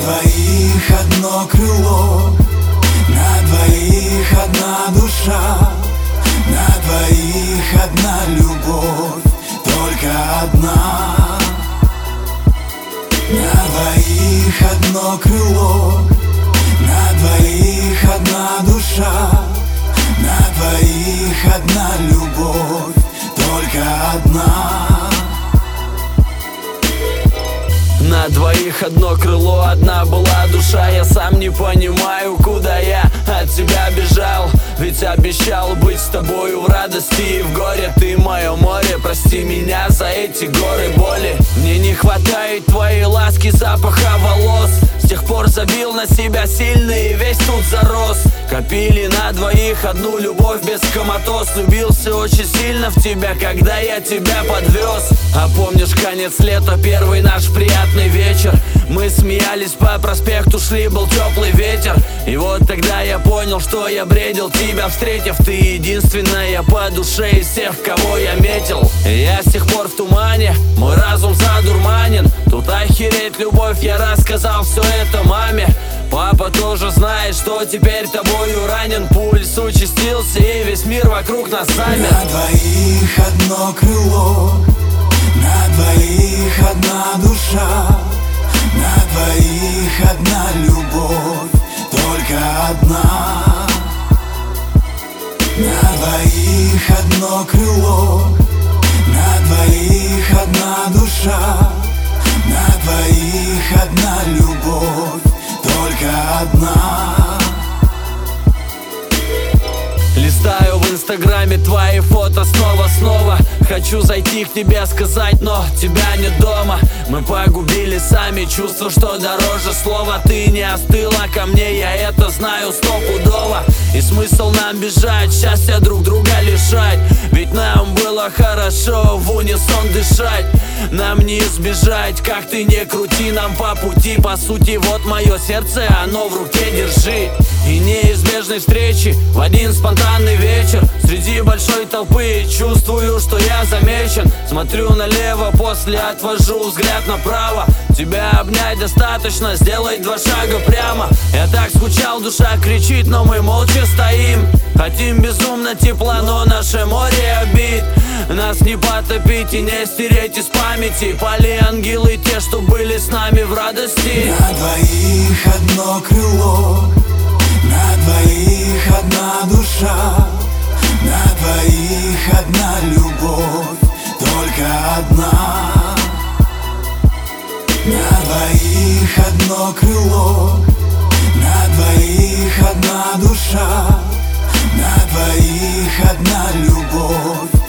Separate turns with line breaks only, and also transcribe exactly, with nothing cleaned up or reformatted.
двоих одно крыло, на двоих одна душа, на двоих одна любовь, только одна. На двоих одно крыло, на двоих одна душа, на двоих одна любовь, только одна.
На двоих одно крыло, одна была душа. Я сам не понимаю, куда я от тебя бежал. Ведь обещал быть с тобою в радости и в горе. Ты мое море, прости меня за эти горы боли. Мне не хватает твоей ласки, запаха волос. С тех пор забил на себя сильно и весь тут зарос. Копили на двоих одну любовь без коматоз. Влюбился очень сильно в тебя, когда я тебя подвез. А помнишь конец лета, первый наш приятный вечер? Мы смеялись по проспекту, шли, был теплый ветер. И вот тогда я понял, что я бредил, тебя встретив. Ты единственная по душе из всех, кого я метил. И я с тех пор в тумане, мой разум задурманен. Тут охереть любовь, я рассказал все это маме. Папа тоже знает, что теперь тобою ранен. Пульс участился и весь мир вокруг нас замер.
На двоих одно крыло, на двоих одна душа, на двоих одна любовь, только одна. На двоих одно крыло, на двоих одна душа, на двоих одна любовь, только одна.
Листаю в инстаграме твои фото снова-снова. Хочу зайти к тебе сказать, но тебя нет дома. Мы погубили сами чувства, что дороже слова. Ты не остыла ко мне, я это знаю стопудово. И смысл нам бежать, счастья друг друга лишать. Ведь нам было хорошо в унисон дышать. Нам не избежать, как ты не крути, нам по пути. По сути, вот мое сердце, оно в руке держи. И неизбежной встречи в один спонтанный вечер среди большой толпы чувствую, что я замечен. Смотрю налево, после отвожу взгляд направо. Тебя обнять достаточно, сделай два шага прямо. Я так скучал, душа кричит, но мы молча стоим. Хотим безумно тепла, но наше море обид. Нас не потопить и не стереть из памяти. Пали ангелы, те, что были с нами в радости.
На двоих одно крыло, на двоих одна душа, на двоих одна любовь, только одна. На двоих одно крыло, на двоих одна душа, на двоих одна любовь,